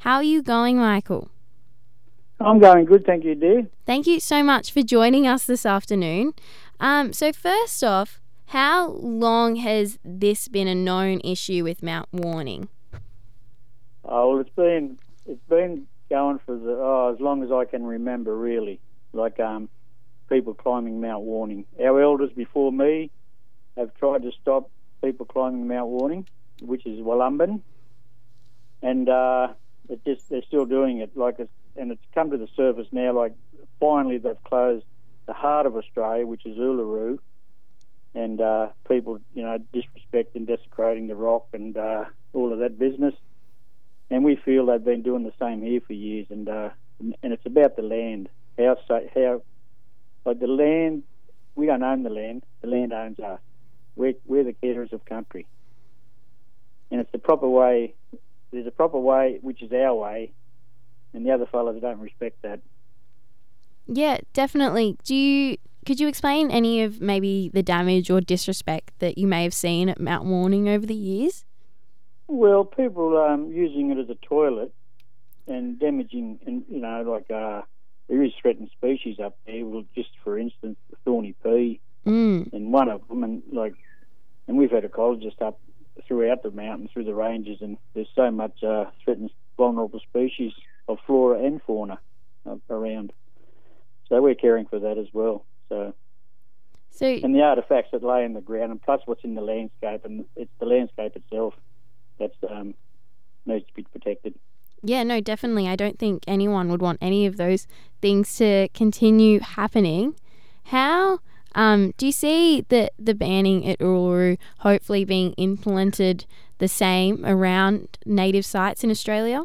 How are you going, Michael? I'm going good, thank you, dear. Thank you so much for joining us this afternoon. So first off, how long has this been a known issue with Mount Warning? Well, it's been going for as long as I can remember, really. Like people climbing Mount Warning. Our elders before me have tried to stop people climbing Mount Warning, which is Wollumben, and they're still doing it. And it's come to the surface now. Like finally, they've closed the heart of Australia, which is Uluru, and people, disrespecting, desecrating the rock, and all of that business. And we feel they've been doing the same here for years. And it's about the land. How the land, we don't own the land. The land owns us. We're the carers of country. And it's the proper way. There's a proper way, which is our way, and the other fellows don't respect that. Yeah, definitely. Could you explain any of maybe the damage or disrespect that you may have seen at Mount Warning over the years? Well, people using it as a toilet and damaging, and there is threatened species up there. Well, just for instance, the thorny pea, and one of them, and we've had ecologists up throughout the mountain, through the ranges, and there's so much threatened, vulnerable species of flora and fauna around. So we're caring for that as well. So and the artefacts that lay in the ground, and plus what's in the landscape, and it's the landscape itself that needs to be protected. Yeah, no, definitely. I don't think anyone would want any of those things to continue happening. How do you see the banning at Uluru hopefully being implemented the same around native sites in Australia?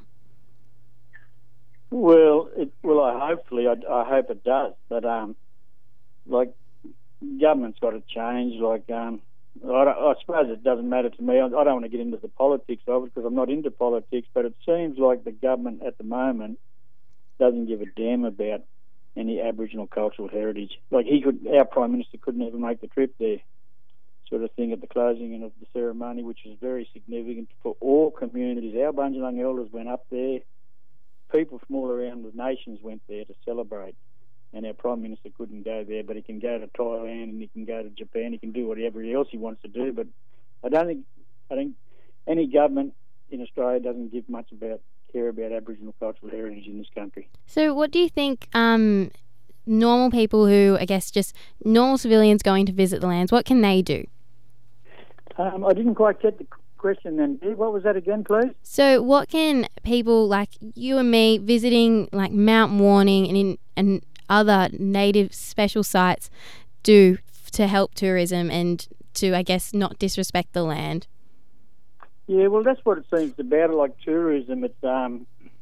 Well, I hope it does. But government's got to change. I suppose it doesn't matter to me. I don't want to get into the politics of it because I'm not into politics, but it seems like the government at the moment doesn't give a damn about any Aboriginal cultural heritage. Our Prime Minister couldn't even make the trip there, sort of thing, at the closing of the ceremony, which was very significant for all communities. Our Bundjalung elders went up there. People from all around the nations went there to celebrate. And our Prime Minister couldn't go there, but he can go to Thailand and he can go to Japan. He can do whatever else he wants to do. But I think any government in Australia doesn't give much care about Aboriginal cultural heritage in this country. So what do you think normal people who, I guess, just normal civilians going to visit the lands, what can they do? I didn't quite get the question then. What was that again, please? So what can people like you and me visiting like Mount Warning and other native special sites do to help tourism and to, I guess, not disrespect the land? Yeah, well, that's what it seems about. Like tourism, it's about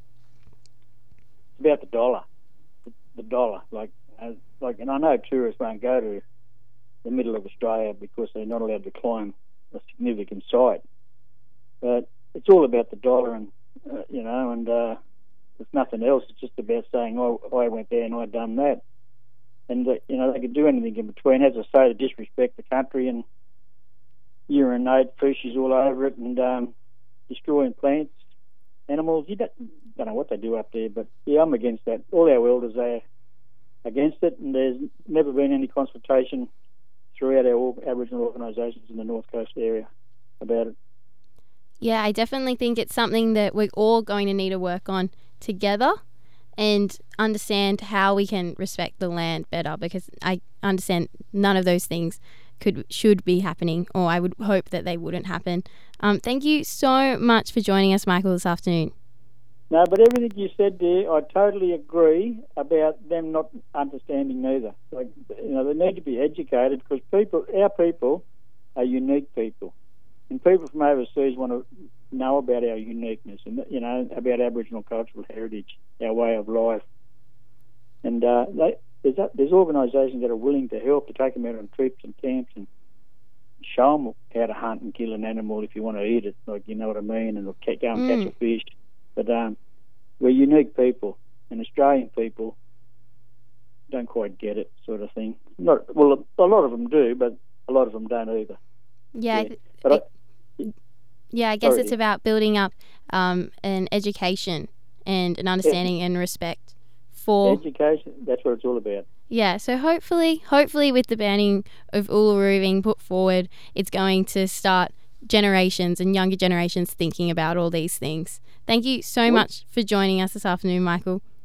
the dollar. The dollar, and I know tourists won't go to the middle of Australia because they're not allowed to climb a significant site. But it's all about the dollar, and there's nothing else. It's just about saying, "Oh, I went there and I done that," and they could do anything in between. As I say, to disrespect the country and urinate fishes all over it and destroying plants, animals. You don't know what they do up there, but yeah, I'm against that. All our elders are against it, and there's never been any consultation throughout our Aboriginal organisations in the North Coast area about it. Yeah, I definitely think it's something that we're all going to need to work on together and understand how we can respect the land better, because I understand none of those things should be happening, or I would hope that they wouldn't happen. Thank you so much for joining us, Michael, this afternoon. No, but everything you said there, I totally agree about them not understanding neither. They need to be educated because our people are unique people. And people from overseas want to know about our uniqueness and, about Aboriginal cultural heritage, our way of life. And there's organisations that are willing to help, to take them out on trips and camps and show them how to hunt and kill an animal if you want to eat it, you know what I mean, and go and catch a fish. But we're unique people, and Australian people don't quite get it, sort of thing. A lot of them do, but a lot of them don't either. I guess it's about building up an education and an understanding and respect for education. That's what it's all about. Yeah, so hopefully with the banning of Uluru being put forward, it's going to start generations and younger generations thinking about all these things. Thank you so much for joining us this afternoon, Michael.